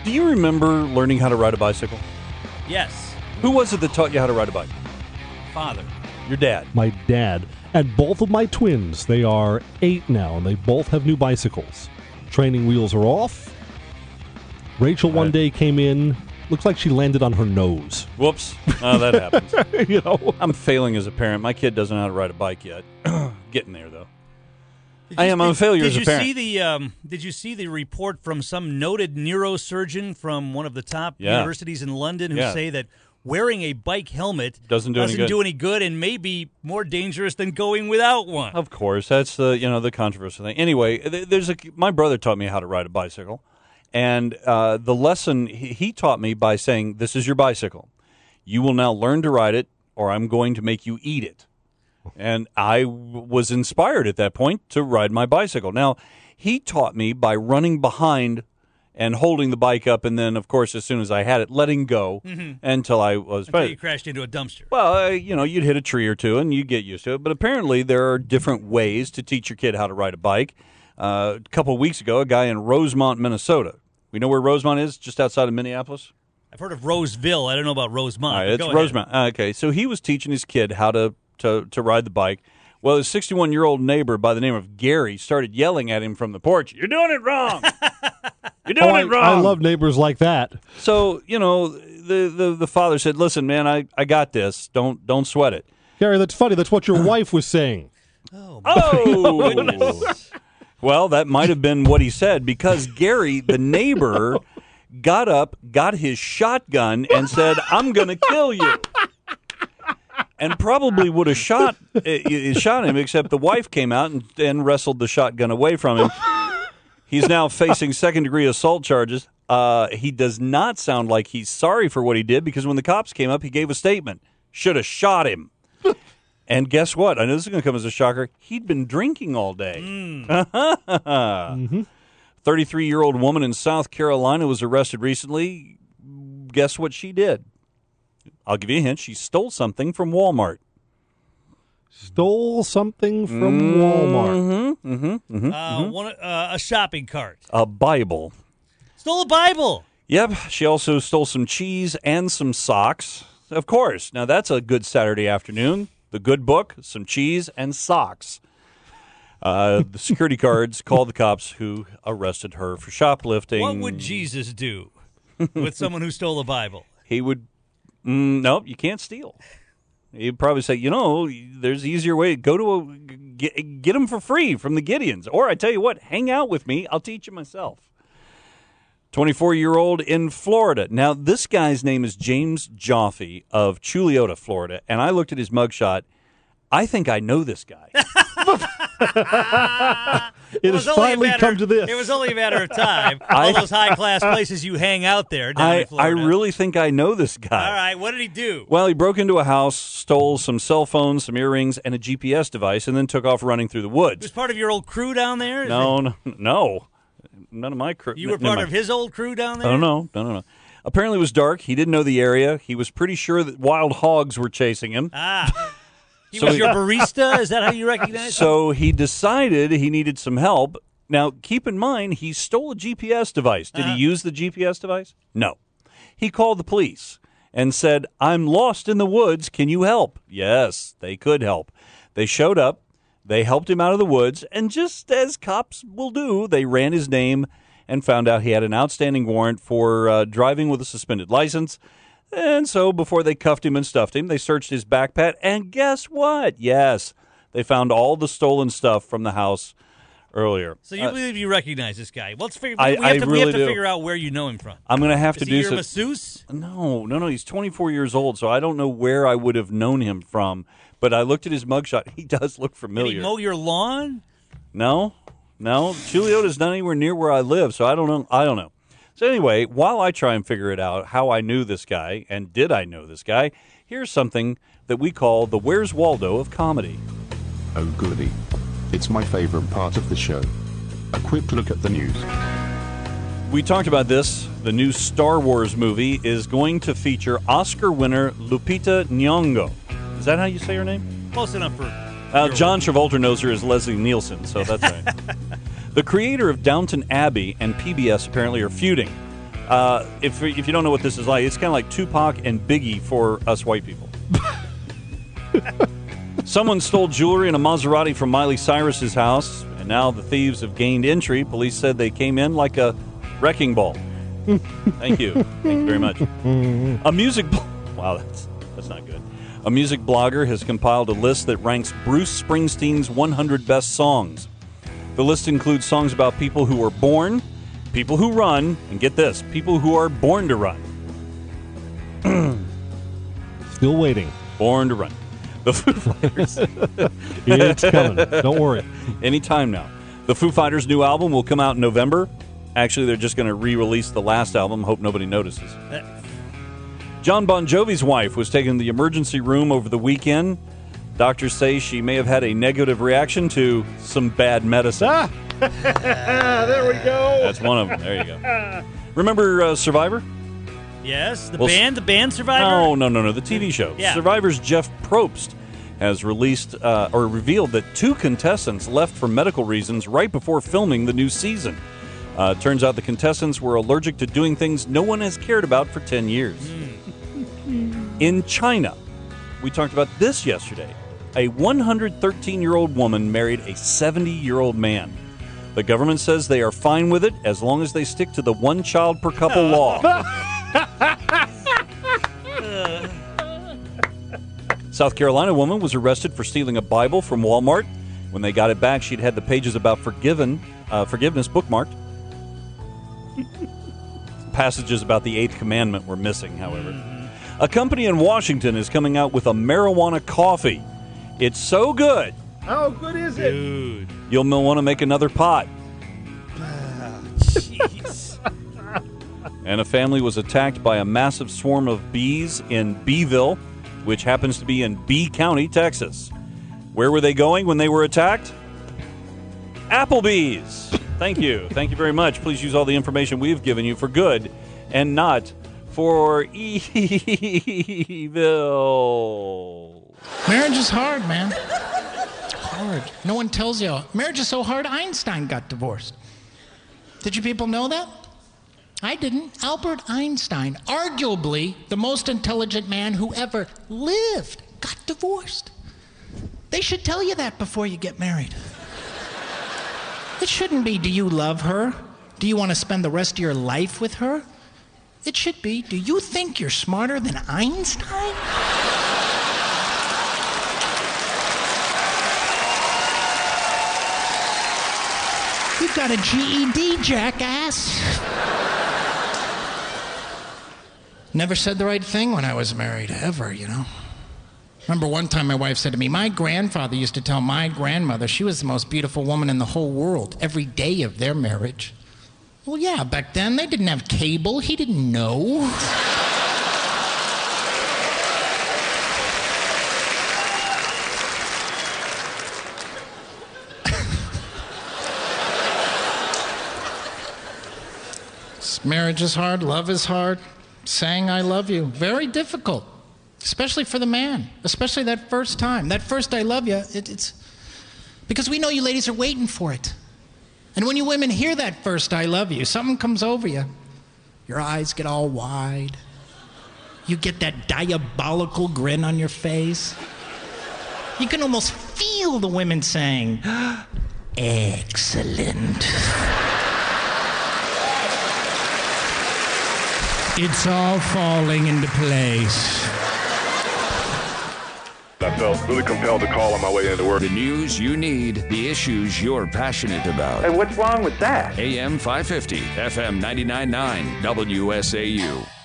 Do you remember learning how to ride a bicycle? Yes. Who was it that taught you how to ride a bike? Father. Your dad. My dad. And both of my twins, they are 8 now, and they both have new bicycles. Training wheels are off. Rachel one day came in, looks like she landed on her nose. Whoops. Oh, that happens. You know? I'm failing as a parent. My kid doesn't know how to ride a bike yet. Getting there, though. I'm a failure as a parent. Did you see the report from some noted neurosurgeon from one of the top universities in London who say that wearing a bike helmet doesn't do any good and may be more dangerous than going without one? Of course, that's the controversial thing. Anyway, my brother taught me how to ride a bicycle, and the lesson he taught me by saying, "This is your bicycle. You will now learn to ride it, or I'm going to make you eat it." And I was inspired at that point to ride my bicycle. Now, he taught me by running behind and holding the bike up, and then, of course, as soon as I had it, letting go until I was... Until you crashed into a dumpster. Well, you'd hit a tree or two, and you'd get used to it. But apparently there are different ways to teach your kid how to ride a bike. A couple of weeks ago, a guy in Rosemont, Minnesota. We know where Rosemont is, just outside of Minneapolis? I've heard of Roseville. I don't know about Rosemont. All right, it's Rosemont. Okay, so he was teaching his kid how to ride the bike. Well, his 61-year-old neighbor by the name of Gary started yelling at him from the porch, "You're doing it wrong! You're doing it wrong!" I love neighbors like that. So, the father said, "Listen, man, I got this. Don't sweat it." Gary, that's funny. That's what your wife was saying. Oh! Well, that might have been what he said, because Gary, the neighbor, got up, got his shotgun, and said, "I'm going to kill you." And probably would have shot him, except the wife came out and wrestled the shotgun away from him. He's now facing second-degree assault charges. He does not sound like he's sorry for what he did, because when the cops came up, he gave a statement. Should have shot him. And guess what? I know this is going to come as a shocker. He'd been drinking all day. 33-year-old woman in South Carolina was arrested recently. Guess what she did? I'll give you a hint. She stole something from Walmart. Stole something from Walmart. A shopping cart. A Bible. Stole a Bible. Yep. She also stole some cheese and some socks. Of course. Now, that's a good Saturday afternoon. The good book, some cheese, and socks. The security guards called the cops, who arrested her for shoplifting. What would Jesus do with someone who stole a Bible? He would... nope, you can't steal. He'd probably say, there's an easier way. Go to get them for free from the Gideons. Or I tell you what, hang out with me. I'll teach you myself. 24-year-old in Florida. Now, this guy's name is James Joffe of Chuliota, Florida. And I looked at his mugshot. I think I know this guy. It has finally come to this. It was only a matter of time. All those high-class places you hang out there down in Florida. I really think I know this guy. All right, what did he do? Well, he broke into a house, stole some cell phones, some earrings, and a GPS device, and then took off running through the woods. He was part of your old crew down there? No. None of my crew. You were part of his old crew down there? Oh, no. Apparently it was dark. He didn't know the area. He was pretty sure that wild hogs were chasing him. He was your barista? Is that how you recognize him? So he decided he needed some help. Now, keep in mind, he stole a GPS device. Did he use the GPS device? No. He called the police and said, "I'm lost in the woods. Can you help?" Yes, they could help. They showed up. They helped him out of the woods. And just as cops will do, they ran his name and found out he had an outstanding warrant for driving with a suspended license. And so before they cuffed him and stuffed him, they searched his backpack. And guess what? Yes, they found all the stolen stuff from the house earlier. So you believe you recognize this guy? Well, we have to figure out where you know him from. I'm going to have to do so. some. Is he your masseuse? No. He's 24 years old, so I don't know where I would have known him from. But I looked at his mugshot. He does look familiar. Did he mow your lawn? No. Chuliota's not anywhere near where I live, so I don't know. So anyway, while I try and figure it out, how I knew this guy, and did I know this guy, here's something that we call the Where's Waldo of comedy. Oh, goody. It's my favorite part of the show. A quick look at the news. We talked about this. The new Star Wars movie is going to feature Oscar winner Lupita Nyong'o. Is that how you say her name? Close enough for... John Travolta knows her as Leslie Nielsen, so that's right. The creator of Downton Abbey and PBS apparently are feuding. If you don't know what this is like, it's kind of like Tupac and Biggie for us white people. Someone stole jewelry and a Maserati from Miley Cyrus's house, and now the thieves have gained entry. Police said they came in like a wrecking ball. Thank you. Thank you very much. Wow, that's not good. A music blogger has compiled a list that ranks Bruce Springsteen's 100 best songs. The list includes songs about people who were born, people who run, and get this, people who are born to run. Still waiting. Born to run. The Foo Fighters. It's coming. Don't worry. Anytime now. The Foo Fighters' new album will come out in November. Actually, they're just going to re-release the last album. Hope nobody notices. John Bon Jovi's wife was taken to the emergency room over the weekend. Doctors say she may have had a negative reaction to some bad medicine. There we go. That's one of them. There you go. Remember Survivor? Yes, the band Survivor? No, the TV show. Yeah. Survivor's Jeff Probst has revealed that 2 contestants left for medical reasons right before filming the new season. Turns out the contestants were allergic to doing things no one has cared about for 10 years. In China, we talked about this yesterday. A 113-year-old woman married a 70-year-old man. The government says they are fine with it as long as they stick to the one-child per couple law. South Carolina woman was arrested for stealing a Bible from Walmart. When they got it back, she'd had the pages about forgiveness bookmarked. Passages about the 8th commandment were missing, however. A company in Washington is coming out with a marijuana coffee. It's so good. How good is it? Dude. You'll want to make another pot. Jeez. And a family was attacked by a massive swarm of bees in Beeville, which happens to be in Bee County, Texas. Where were they going when they were attacked? Applebee's. Thank you. Thank you very much. Please use all the information we've given you for good and not for evil. Marriage is hard, man. Hard. No one tells you. Marriage is so hard, Einstein got divorced. Did you people know that? I didn't. Albert Einstein, arguably the most intelligent man who ever lived, got divorced. They should tell you that before you get married. It shouldn't be, do you love her? Do you want to spend the rest of your life with her? It should be, do you think you're smarter than Einstein? You've got a GED, jackass. Never said the right thing when I was married, ever, you know. Remember one time my wife said to me, my grandfather used to tell my grandmother she was the most beautiful woman in the whole world every day of their marriage. Well, yeah, back then they didn't have cable. He didn't know. Marriage is hard, love is hard. Saying I love you, very difficult. Especially for the man, especially that first time. That first I love you, it's because we know you ladies are waiting for it. And when you women hear that first I love you, something comes over you. Your eyes get all wide. You get that diabolical grin on your face. You can almost feel the women saying, excellent. It's all falling into place. I felt really compelled to call on my way into work. The news you need, the issues you're passionate about. And what's wrong with that? AM 550, FM 99.9, WSAU.